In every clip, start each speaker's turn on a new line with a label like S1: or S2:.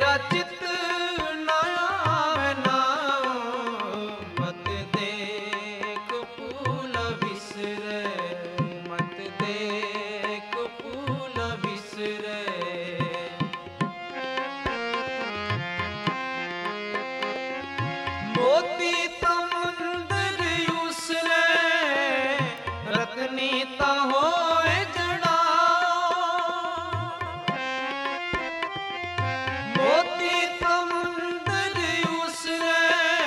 S1: तेरा चित न आवे नाओ, मत देख फूल बिसरे, मत देख फूल बिसरे। मोती तमुंदर उसरे, रत्नी ता होए जड़ा। मोती तमुंदर उसरे,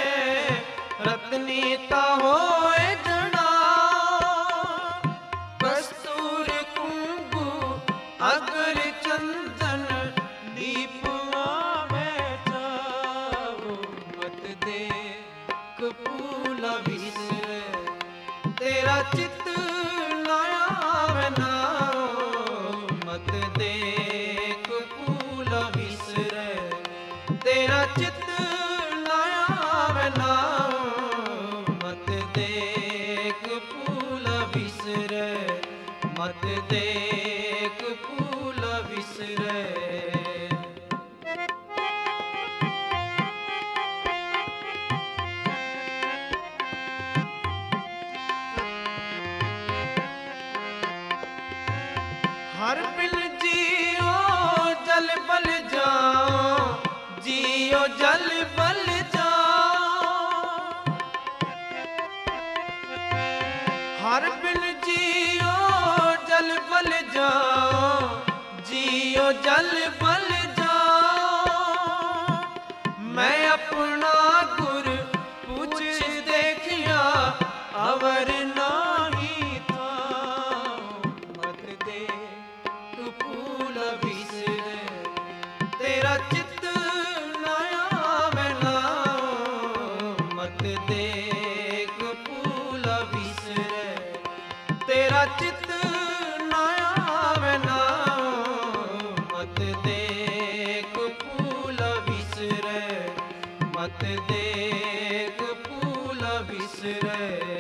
S1: रत्नी ता होए जड़ा। कस्तूर कुंगु अगर चंदन दीप आवे जाओ, मत देख फूल बिसरे, तेरा चित न आवे नाओ, मत देख फूल बिसरे, तेरा चित न आवे नाओ, मत देख फूल बिसरे, मत देख फूल बिसरे। हर बिल जियो जल बल जाओ, जियो जल बल जाओ। हर बिल जियो जल बल जाओ, जियो जल बल जाओ। मैं अपना गुर पूछ देखिया अवर नाही था, मत देख फूल बिसरे, तेरा चित न आवे नाओ, मत देख फूल बिसरे, तेरा चित न आवे नाओ, मत देख फूल बिसरे, मत देख फूल बिसरे।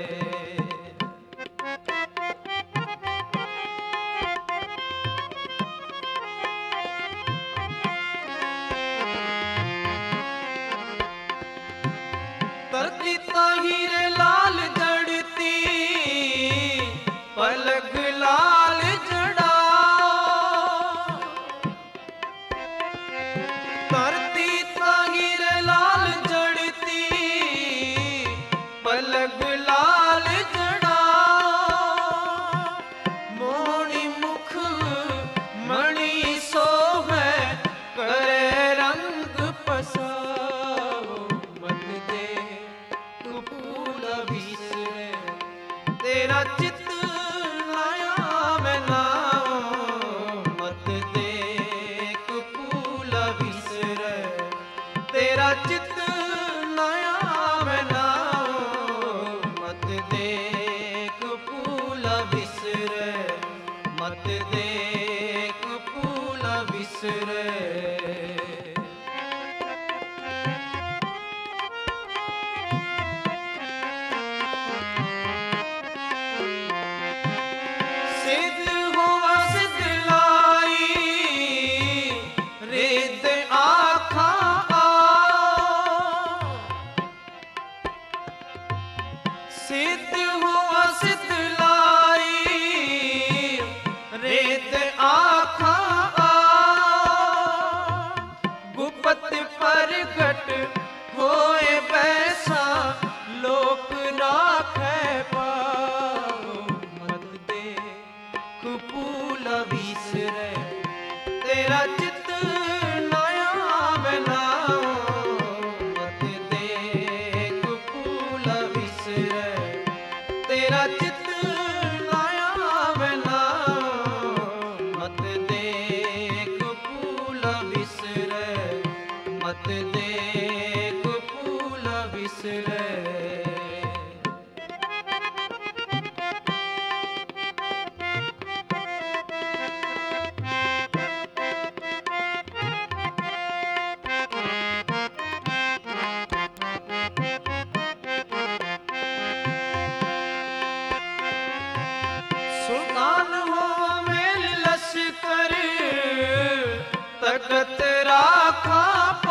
S1: तरती ताहिरे लाल जड़ती, पलक लाल जड़ा। तरती ताहिरे लाल जड़ती, पलक लाल जड़ा। मोहनी मुख मणि सोहे, करे रंग पसाओ, मत देख फूल बिसरे, तेरा चित न आवे नाओ, मत देख फूल बिसरे, तेरा चित न आवे नाओ, मत देख फूल बिसरे, मत देख फूल बिसरे। सिद्ध हुआ सिद्ध लाई, रिद आखा आओ। सिद्ध हुआ सिद्ध लाई, रिद आखा आओ। गुपत प्रगट होए बैसा, लोक राखे पाओ, मत देख फूल बिसरे, तेरा चित न आवे नाओ, मत देख फूल बिसरे, तेरा चित न आवे नाओ, मत देख फूल बिसरे, मत देख फूल बिसरे। सुल्तान हो मेल लश्कर, तकत राखा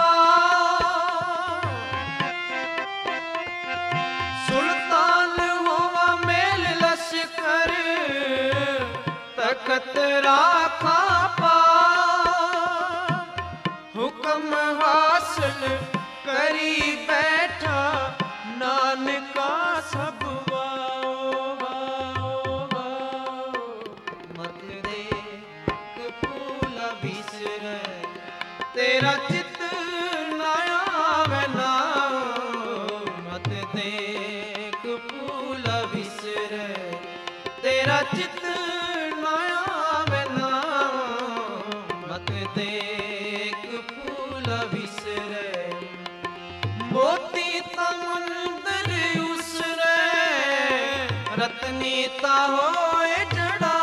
S1: तम हासिल करी बैठा नानका सब वाओ वाओ वाओ। मत देख फूल बिसरै तेरा चित ना आवे नाओ। मत देख फूल बिसरै तेरा चित ना आवे नाओ। मत देख फूल बिसरै मोती तमंदर उसरै रतनी ता होए जड़ा।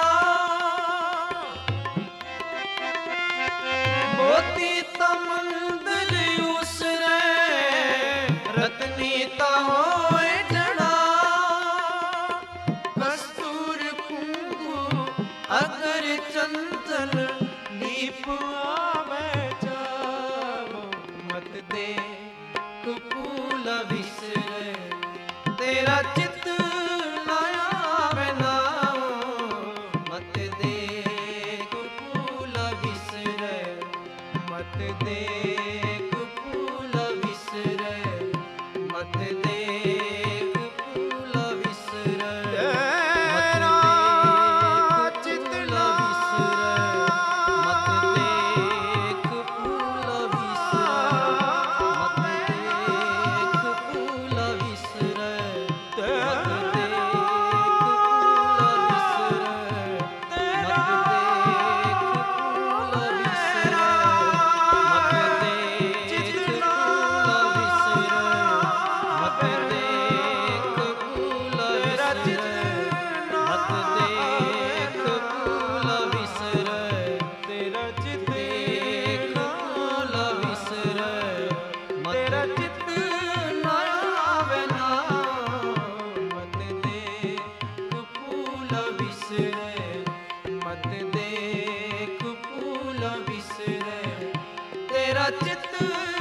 S1: मोती तमंदर उसरै रतनी ता होए जड़ा। कस्तूर कुंकु अगर चंदन लीप आवे जाओ। मत देख फूल बिसरै तेरा चित ना आवे नाओ। मत देख फूल बिसरै मत देख फूल बिसरै मत देख फूल बिसरै तेरा चित ना मत देख फूल बिसरै मत देख फूल बिसरै मत देख तेरा चित